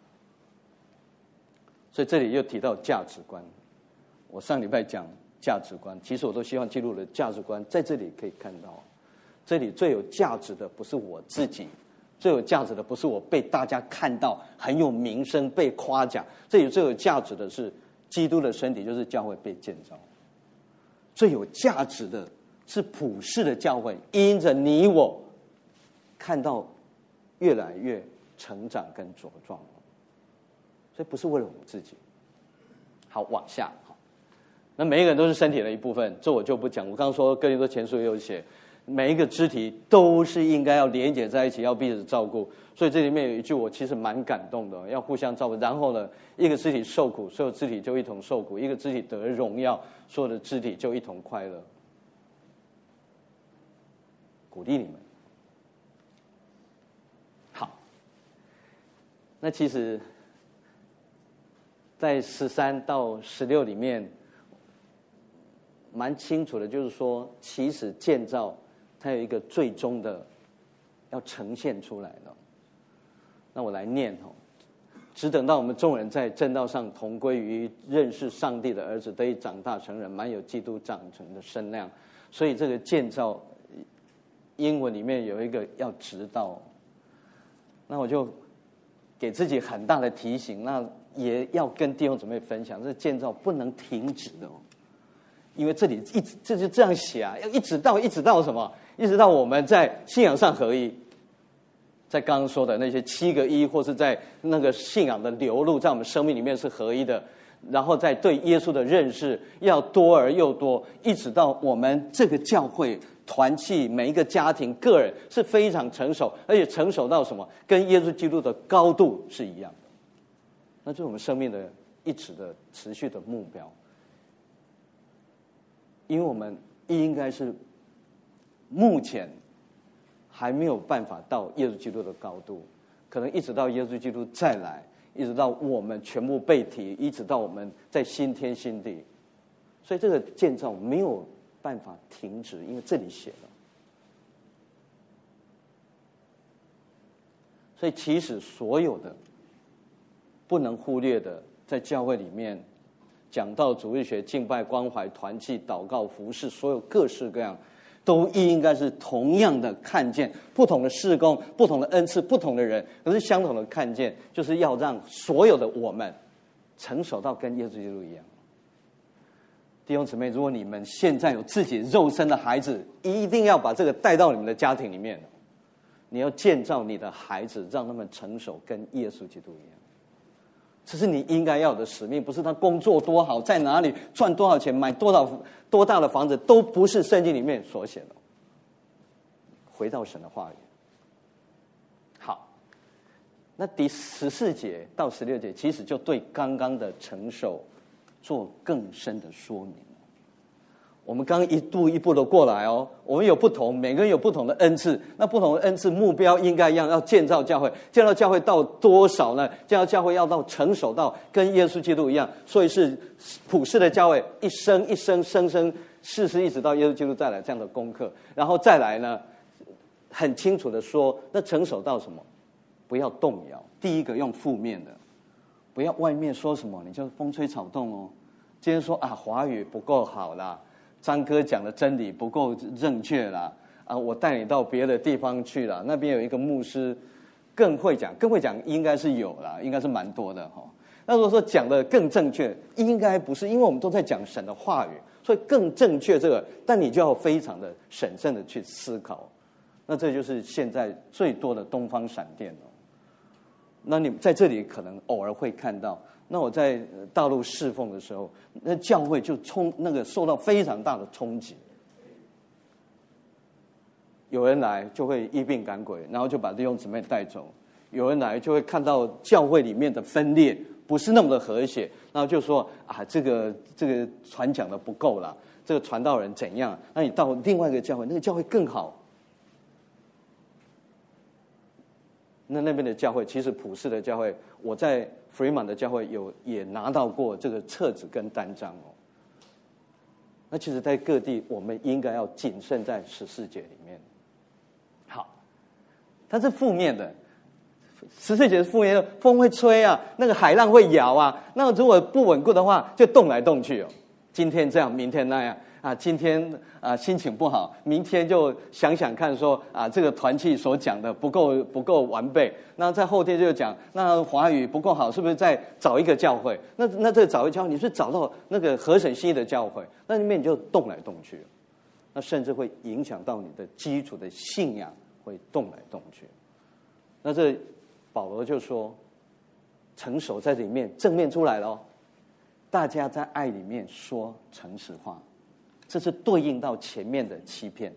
所以这里又提到价值观。我上礼拜讲价值观，其实我都希望记录的价值观，在这里可以看到，这里最有价值的不是我自己。最有价值的不是我被大家看到很有名声被夸奖，这里最有价值的是基督的身体，就是教会被建造。最有价值的是普世的教会，因着你我看到越来越成长跟茁壮，所以不是为了我们自己。好，往下，那每一个人都是身体的一部分，这我就不讲。我刚刚说哥林多前书也有写。每一个肢体都是应该要连结在一起，要彼此照顾。所以这里面有一句我其实蛮感动的，要互相照顾。然后呢，一个肢体受苦，所有肢体就一同受苦；一个肢体得荣耀，所有的肢体就一同快乐。鼓励你们。好，那其实，在13到16里面，蛮清楚的，就是说，其实建造。它有一个最终的要呈现出来的，那我来念只等到我们众人在正道上同归于认识上帝的儿子，得以长大成人，满有基督长成的身量。所以这个建造，英文里面有一个要直到，那我就给自己很大的提醒，那也要跟弟兄姊妹分享，这建造不能停止的因为这里这就这样写啊，要一直到什么？一直到我们在信仰上合一，在刚刚说的那些7个一，或是在那个信仰的流露，在我们生命里面是合一的，然后在对耶稣的认识要多而又多，一直到我们这个教会团契每一个家庭个人是非常成熟，而且成熟到什么？跟耶稣基督的高度是一样的。那就是我们生命的一直的持续的目标。因为我们应该是目前还没有办法到耶稣基督的高度，可能一直到耶稣基督再来，一直到我们全部被提，一直到我们在新天新地，所以这个建造没有办法停止，因为这里写了。所以其实所有的不能忽略的，在教会里面讲道、主日学、敬拜、关怀、团契、祷告、服事，所有各式各样，都应该是同样的看见不同的事工、不同的恩赐、不同的人，可是相同的看见，就是要让所有的我们成熟到跟耶稣基督一样。弟兄姊妹，如果你们现在有自己肉身的孩子，一定要把这个带到你们的家庭里面。你要建造你的孩子，让他们成熟，跟耶稣基督一样。这是你应该要的使命，不是他工作多好，在哪里赚多少钱，买多大的房子，都不是圣经里面所写的。回到神的话语。好，那第14节到16节，其实就对刚刚的成熟做更深的说明。我们刚一步一步的过来哦，我们有不同，每个人有不同的恩赐，那不同的恩赐目标应该一样，要建造教会，建造教会到多少呢？建造教会要到成熟到跟耶稣基督一样，所以是普世的教会，一生一生生生世世一直到耶稣基督再来这样的功课，然后再来呢，很清楚的说，那成熟到什么？不要动摇。第一个用负面的，不要外面说什么你就风吹草动哦。今天说啊华语不够好啦，张哥讲的真理不够正确啦，啊，我带你到别的地方去了，那边有一个牧师更会讲应该是有啦，应该是蛮多的哈。那如果说讲的更正确，应该不是，因为我们都在讲神的话语，所以更正确这个，但你就要非常的审慎的去思考。那这就是现在最多的东方闪电哦。那你在这里可能偶尔会看到。那我在大陆侍奉的时候，那教会就受到非常大的冲击。有人来就会医病赶鬼，然后就把弟兄姊妹带走；有人来就会看到教会里面的分裂不是那么的和谐，然后就说啊，这个传讲的不够啦， 这个传道人怎样，那你到另外一个教会，那个教会更好。那边的教会，其实普世的教会，我在弗里曼的教会也拿到过这个册子跟单张哦。那其实，在各地，我们应该要谨慎在14节里面。好，它是负面的，14节是负面的，风会吹啊，那个海浪会摇啊，那如果不稳固的话，就动来动去哦。今天这样，明天那样啊，今天心情不好，明天就想想看说这个团契所讲的不够完备，那在后天就讲那华语不够好，是不是再找一个教会？那这找一个教会，你是找到那个合神心意的教会，那里面你就动来动去，那甚至会影响到你的基础的信仰，会动来动去。那这保罗就说，成熟在里面正面出来了哦。大家在爱里面说诚实话，这是对应到前面的欺骗。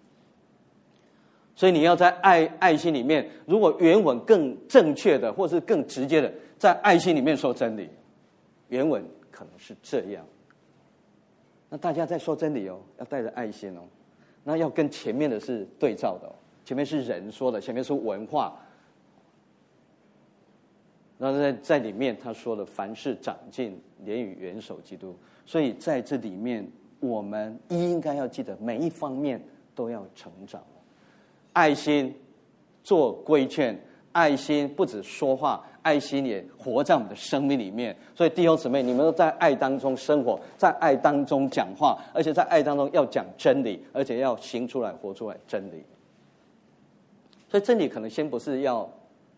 所以你要在爱心里面，如果原文更正确的，或是更直接的，在爱心里面说真理，原文可能是这样。那大家在说真理哦，要带着爱心哦，那要跟前面的是对照的哦，前面是人说的，前面是文化。然后在里面他说了，凡事长进，连于元首基督。所以在这里面，我们应该要记得每一方面都要成长。爱心做规劝，爱心不止说话，爱心也活在我们的生命里面。所以弟兄姊妹，你们都在爱当中生活，在爱当中讲话，而且在爱当中要讲真理，而且要行出来活出来真理。所以真理可能先不是要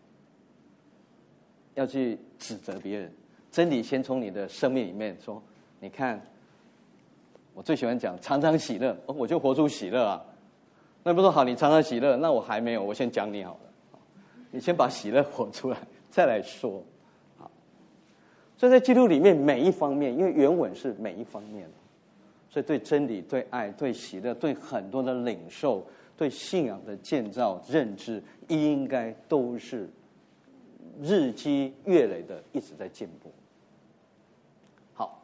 去指责别人，真理先从你的生命里面说，你看我最喜欢讲常常喜乐，我就活出喜乐啊。那不说好，你常常喜乐，那我还没有，我先讲你好了，你先把喜乐活出来再来说。好，所以在基督里面每一方面，因为原文是每一方面，所以对真理、对爱、对喜乐、对很多的领受、对信仰的建造认知，应该都是日积月累的一直在进步。好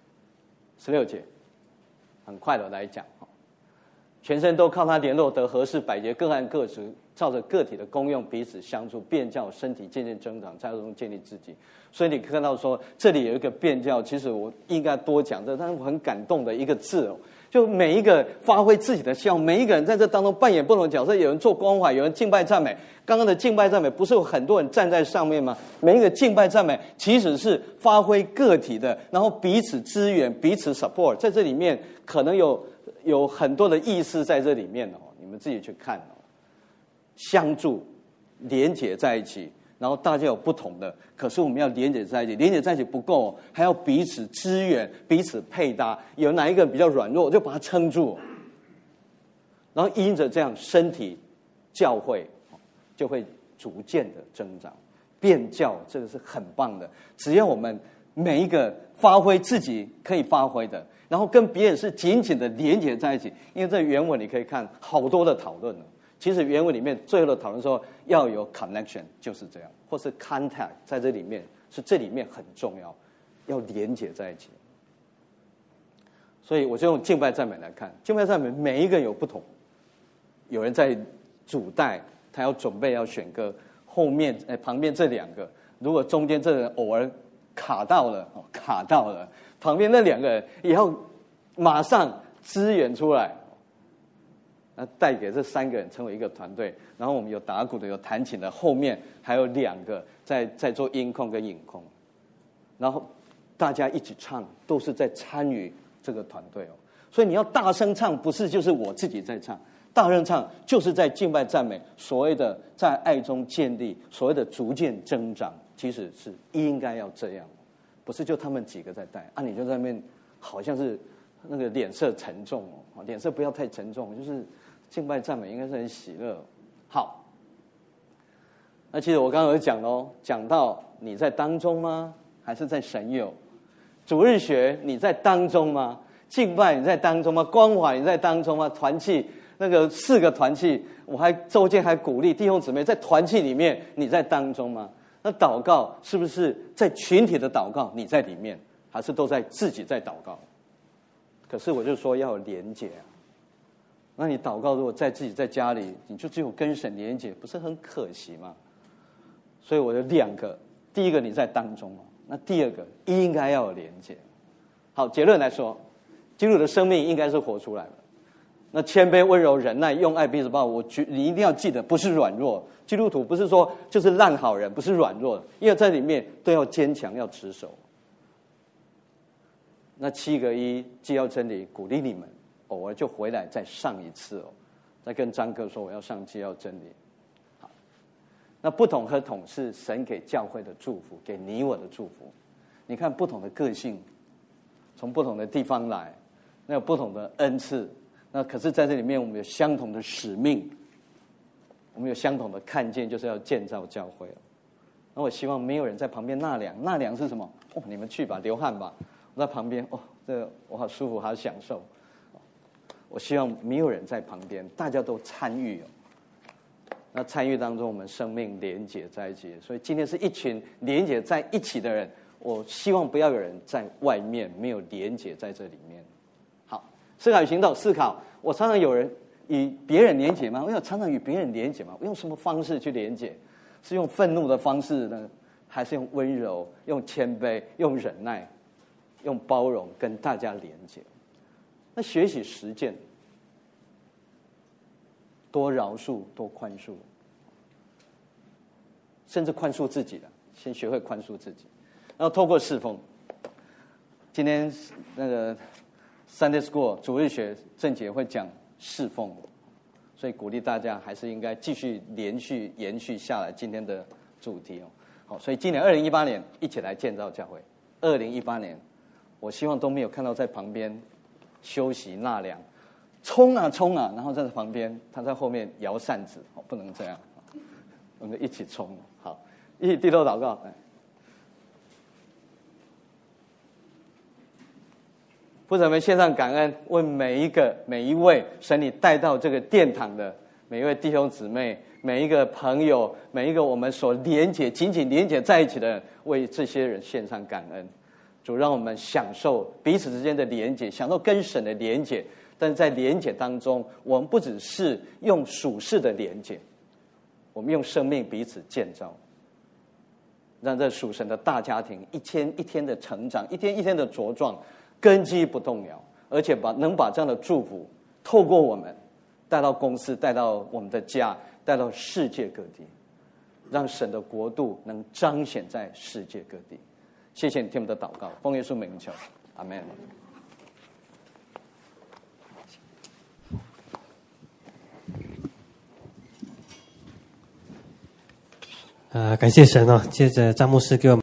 ，16节很快的来讲，全身都靠它联络，得合适百节，各按各职，照着个体的功用彼此相助，便叫身体渐渐增长，在中建立自己。所以你看到说这里有一个便叫，其实我应该多讲这，但是我很感动的一个字哦，就每一个发挥自己的效，每一个人在这当中扮演不同的角色，有人做关怀，有人敬拜赞美。刚刚的敬拜赞美不是有很多人站在上面吗？每一个敬拜赞美其实是发挥个体的，然后彼此支援，彼此 support， 在这里面可能有很多的意思在这里面哦，你们自己去看哦，相助连结在一起，然后大家有不同的，可是我们要连结在一起，连结在一起不够，还要彼此支援，彼此配搭，有哪一个比较软弱就把它撑住，然后因着这样身体教会就会逐渐的增长。变教这个是很棒的，只要我们每一个发挥自己可以发挥的，然后跟别人是紧紧的连结在一起。因为在原文你可以看好多的讨论了，其实原文里面最后的讨论说要有 connection， 就是这样，或是 contact， 在这里面是这里面很重要，要连结在一起。所以我就用敬拜赞美来看，敬拜赞美每一个有不同，有人在主带，他要准备要选歌，后面旁边这两个，如果中间这人偶尔卡到了，旁边那两个人也要马上支援出来，带给这3个人成为一个团队。然后我们有打鼓的，有弹琴的，后面还有2个在做音控跟影控，然后大家一起唱，都是在参与这个团队哦。所以你要大声唱，不是就是我自己在唱，大声唱就是在敬拜赞美，所谓的在爱中建立，所谓的逐渐增长，其实是应该要这样，不是就他们几个在带啊，你就在那边好像是那个脸色沉重哦，脸色不要太沉重，就是敬拜赞美应该是很喜乐。好，那其实我刚刚有讲哦，讲到你在当中吗？还是在神有？主日学你在当中吗？敬拜你在当中吗？关怀你在当中吗？团契那个4个团契，我还周间还鼓励弟兄姊妹在团契里面你在当中吗？那祷告是不是在群体的祷告你在里面，还是都在自己在祷告？ 可是我就说要有连结啊。那你祷告如果自己在家里，你就只有跟神连结，不是很可惜吗？所以我有2个，第一个你在当中，那第二个应该要有连结。好，结论来说，基督的生命应该是活出来的。那谦卑、温柔、忍耐、用爱彼此包，你一定要记得，不是软弱。基督徒不是说就是烂好人，不是软弱，因为在里面都要坚强，要持守。那7个1既要真理，鼓励你们，偶尔就回来再上一次再跟张哥说我要上既要真理。好，那不同和统是神给教会的祝福，给你我的祝福。你看不同的个性，从不同的地方来，那有不同的恩赐，那可是在这里面我们有相同的使命，我们有相同的看见，就是要建造教会。那我希望没有人在旁边纳凉是什么？你们去吧，流汗吧。我在旁边，这个我好舒服，好享受。我希望没有人在旁边，大家都参与。那参与当中，我们生命连结在一起。所以今天是一群连结在一起的人。我希望不要有人在外面没有连结在这里面。好，思考与行动。思考，我常常有人与别人连结吗？我有常常与别人连结吗？我用什么方式去连结？是用愤怒的方式呢，还是用温柔、用谦卑、用忍耐、用包容跟大家连结？那学习实践，多饶恕，多宽恕，甚至宽恕自己的，先学会宽恕自己。然后透过侍奉，今天那个 Sunday School 主日学正节会讲侍奉，所以鼓励大家还是应该继续延续下来今天的主题好，所以今年2018年一起来建造教会。2018年，我希望都没有看到在旁边休息纳凉，冲啊，然后在旁边他在后面摇扇子，不能这样，我们一起冲。好，一起低头祷告。父神们献上感恩，为每一位神你带到这个殿堂的每一位弟兄姊妹，每一个朋友，每一个我们所紧紧连结在一起的人，为这些人献上感恩。主，让我们享受彼此之间的连结，享受跟神的连结。但是在连结当中，我们不只是用属世的连结，我们用生命彼此建造，让这属神的大家庭一天一天的成长，一天一天的茁壮，根基不动摇，而且能把这样的祝福透过我们带到公司，带到我们的家，带到世界各地，让神的国度能彰显在世界各地。谢谢你听我们的祷告，奉耶稣名求，阿们。 感谢神接着张牧师给我们